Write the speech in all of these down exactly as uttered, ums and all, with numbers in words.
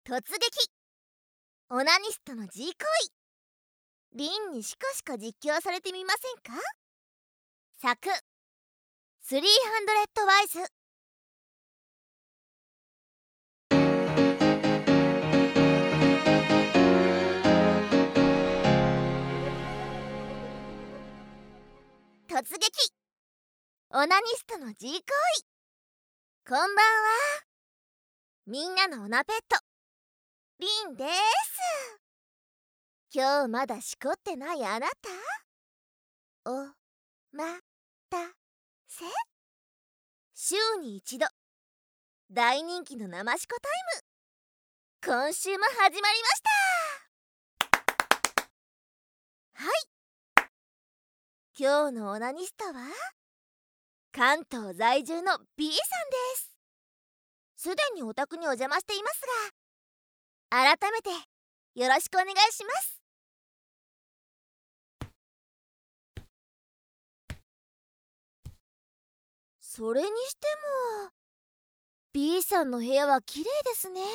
突撃オナニストの G 行為。リンにしこしこ実況されてみませんか。作スリーハンドレッドワイズ。突撃オナニストの G 行為。こんばんは。みんなのオナペットリンです。今日まだしこってないあなた、おまたせ。週に一度大人気の生しこタイム、今週も始まりました。はい、今日のオナニストは関東在住の B さんです。すでにお宅にお邪魔していますが、改めてよろしくお願いします。それにしても B さんの部屋は綺麗ですね。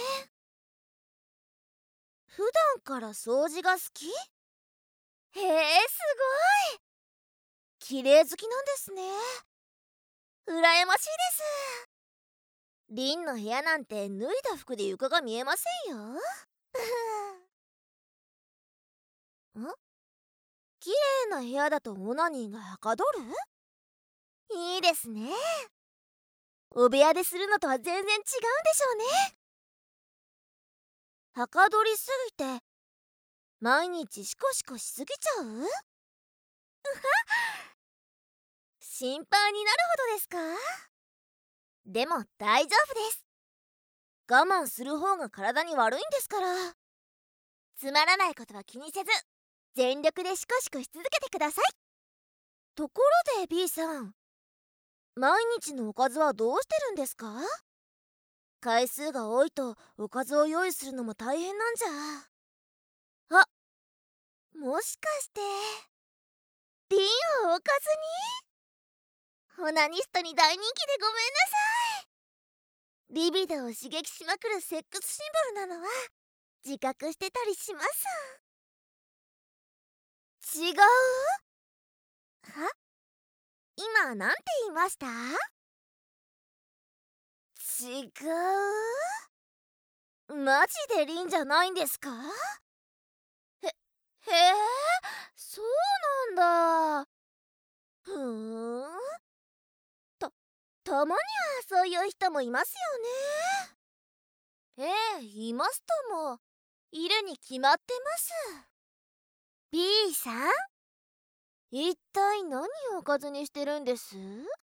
普段から掃除が好き？へえ、すごい。綺麗好きなんですね。羨ましいです。リンの部屋なんて脱いだ服で床が見えませんよ。ん？綺麗な部屋だとオナニーがはかどる？いいですね。お部屋でするのとは全然違うんでしょうね。はかどりすぎて毎日シコシコしすぎちゃう？うは心配になるほどですか？でも大丈夫です。我慢する方が体に悪いんですから。つまらないことは気にせず全力でシコシコし続けてください。ところで B さん、毎日のおかずはどうしてるんですか？回数が多いとおかずを用意するのも大変なんじゃ。あ、もしかしてリンをおかずに？オナニストに大人気でごめんなさい。リビドを刺激しまくるセックスシンボルなのは自覚してたりします。違う？は？今なんて言いました？違う？マジでリンじゃないんですか？へ、へえ、そうなんだ。ふーん。た、たまにはそういう人もいますよね。ええ、いますとも。いるに決まってます。B さん、一体何をおかずにしてるんです？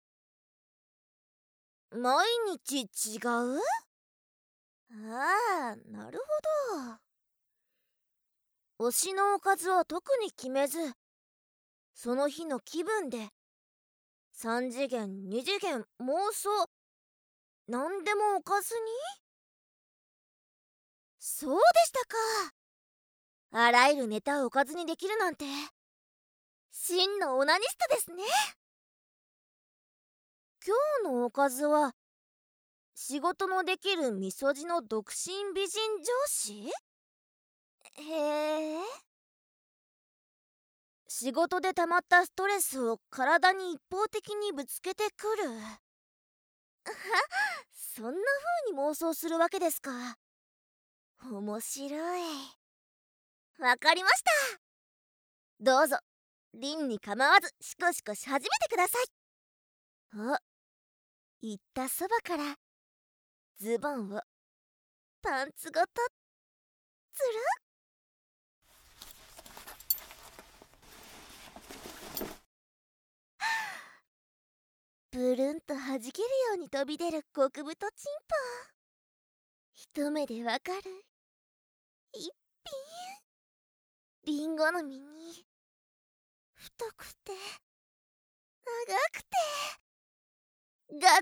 毎日違う？ああ、なるほど。推しのおかずは特に決めず、その日の気分でさん次元、に次元、妄想、なんでもおかずに？そうでしたか。あらゆるネタをおかずにできるなんて真のオナニストですね。今日のおかずは仕事のできるみそじの独身美人上司？へえ。仕事で溜まったストレスを体に一方的にぶつけてくる。はそんな風に妄想するわけですか。面白い。わかりました。どうぞリンに構わずシコシコし始めてください。お、言ったそばからズボンをパンツごとつる。ブルンと弾けるように飛び出る極太チンポ、一目でわかる一品。リンゴの実に太くて長くてガッチガチの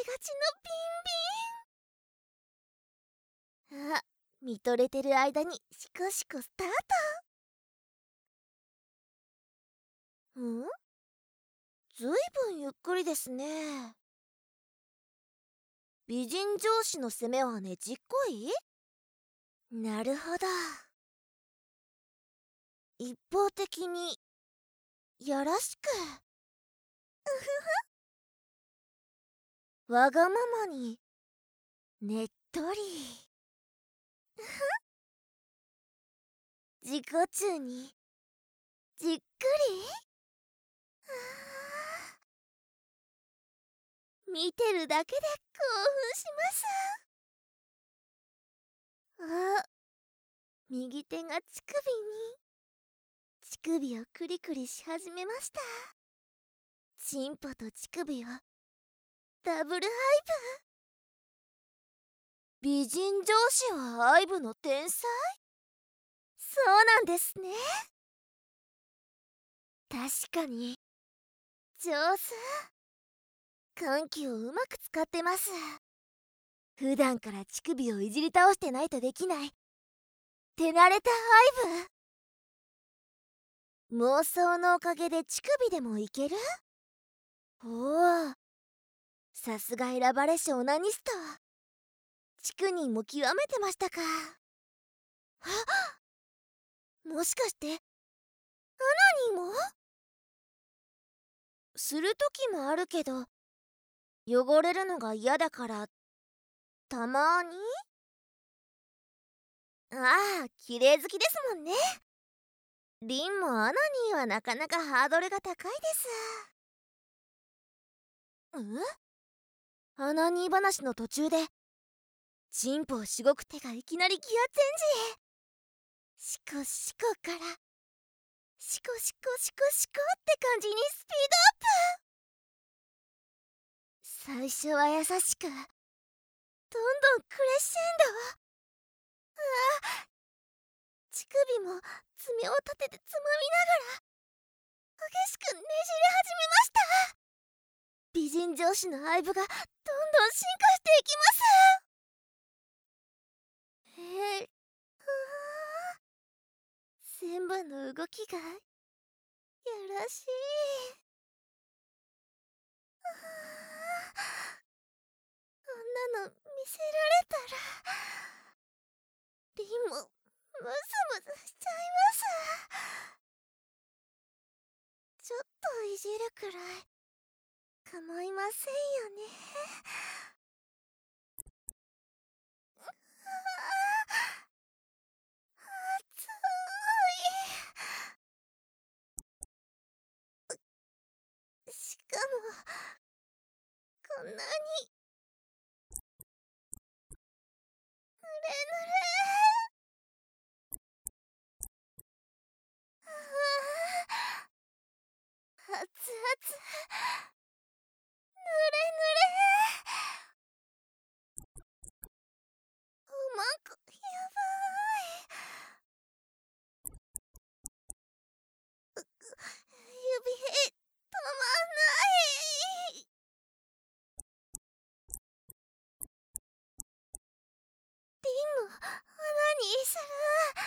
ビンビン。あ、見とれてる間にシコシコスタート。ん？ずいぶんゆっくりですね。美人上司の攻めはねじっこい？ なるほど。一方的にやらしく。わがままにねっとり。自己中にじっくり。見てるだけで興奮します。あ、右手が乳首に乳首をクリクリし始めました。チンポと乳首をダブルアイブ。美人上司はアイブの天才？そうなんですね。確かに上手。緩急をうまく使ってます。普段から乳首をいじり倒してないとできない手慣れたアイブ。妄想のおかげで乳首でもいける？おお、さすが選ばれしオナニスト。乳人も極めてましたか。あ、もしかしてアナニーも？するときもあるけど汚れるのが嫌だからたまに。ああ、綺麗好きですもんね。リンもアナニーはなかなかハードルが高いです。ん？アナニー話の途中でチンポをしごく手がいきなりギアチェンジ。シコシコからシコシコシコシコって感じにスピードアップ。最初は優しくどんどんクレッシェンド。ああ、乳首も爪を立ててつまみながら激しくねじれ始めました。美人上司のアイブがどんどん進化していきます。えー、全部の動きがやらしい。こんなの見せられたらリンもムズムズしちゃいます。ちょっといじるくらい構いませんよね。熱い。しかもこんなにぬれぬれ。熱々、ぬれぬれ。うまくやばい。指止まんない。リンも穴にする。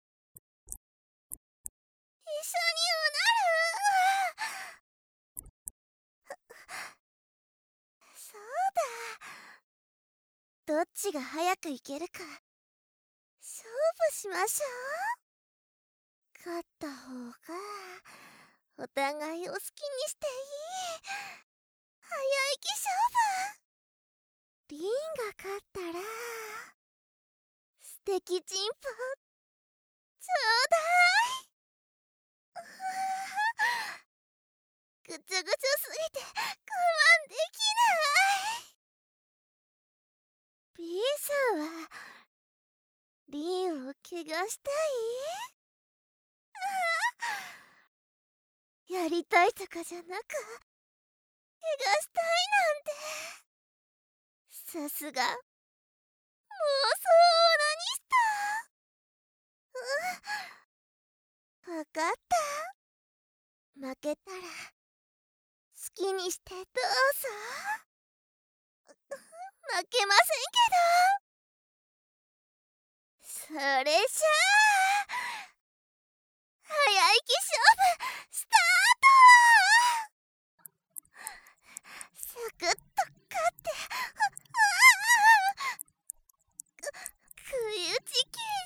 一緒にうなる。そうだ、どっちが早くいけるか勝負しましょう。勝った方がお互いを好きにしていい早生き勝負。リンが勝ったら素敵チンポちょうだい。ぐちょぐちょすぎて我慢できない。 B さんはリンを怪我したい？やりたいとかじゃなく怪我したいなんて。さすが妄想オナニスト。わかった。負けたら好きにしてどうぞ。負けませんけど。それじゃあ早生き勝負スタート。サクッと勝ってく食い打ち系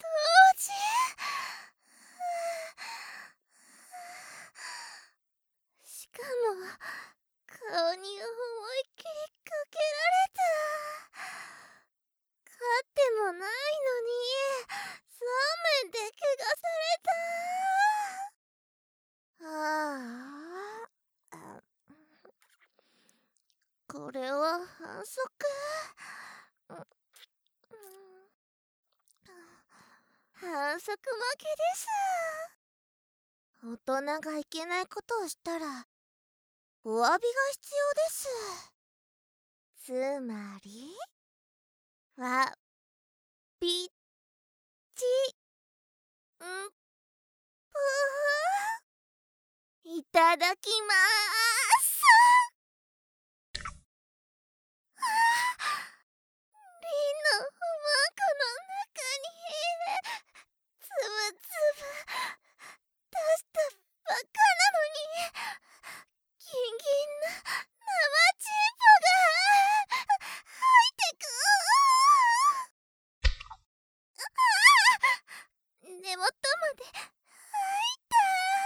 じしかも顔に思いっきりかけられた。勝ってもないのにそうめんで怪我された。ああ、これは反則。反則負けです。大人がいけないことをしたらお詫びが必要です。つまりわびちんぷいただきまーす。リンのマークの中につぶつぶ出したばっかなのにギンギンな生チンポが入ってく。根元まで入った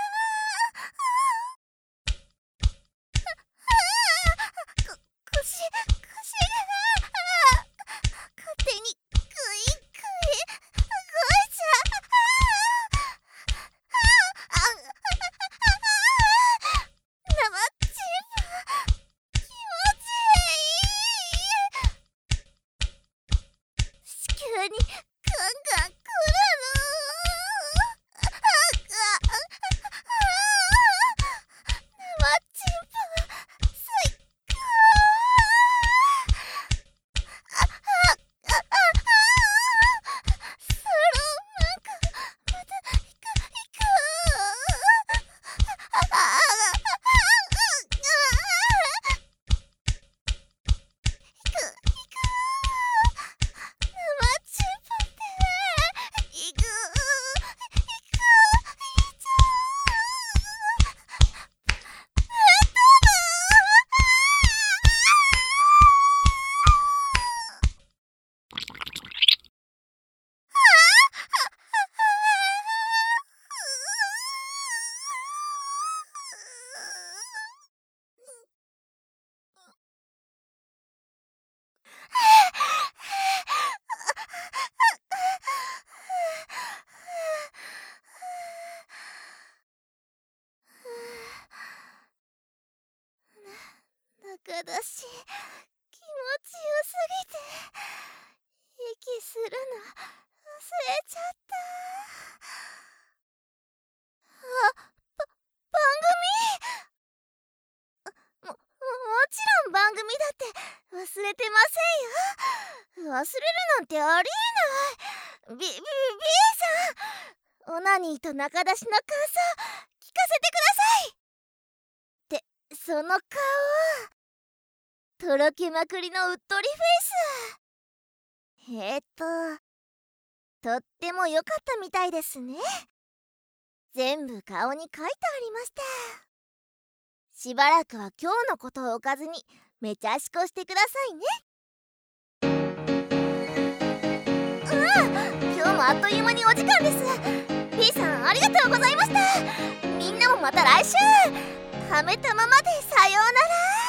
こ腰腰が勝手にグイグイ動いちゃ生チンポ気持ちいい。子宮にガンガンくるの。生チンポ最高。ソロなんかまた行く行く。中だし気持ちよすぎて息するの忘れちゃった。あ、ば番組も、もちろん番組だって忘れてませんよ。忘れるなんてありえない。ビ、ビ、ビーさん、オナニーと中出しの感想聞かせてください。ってその顔とろけまくりのうっとりフェイス。えーっととっても良かったみたいですね。全部顔に書いてありました。しばらくは今日のことをおかずにめちゃしこしてくださいね。うん、今日もあっという間にお時間です。 P さんありがとうございました。みんなもまた来週。はめたままでさようなら。